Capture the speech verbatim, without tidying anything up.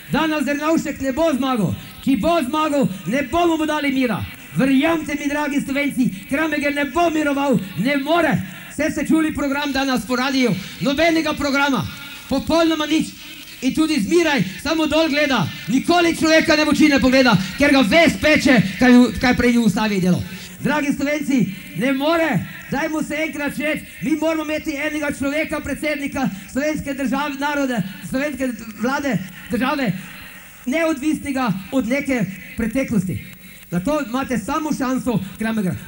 danes Drnovšek ne bo zmagal. Če bo zmagal, ne bomo mu dali mira. Verjamte mi, dragi Slovenci, Kramberger ne bo miroval, ne more. Vse ste čuli program danes po radiju, nobenega programa, popolnoma nič. In tudi zmiraj, samo dol gleda, nikoli človeka ne v oči ne pogleda, ker ga ves peče, kaj prej v ustavi delo. Dragi Slovenci, ne more, dajmo se enkrat reči, mi moramo imeti enega človeka, predsednika slovenske države, narode, slovenske vlade, države, neodvisnega od neke preteklosti. Zato imate samo šanso Kramberger.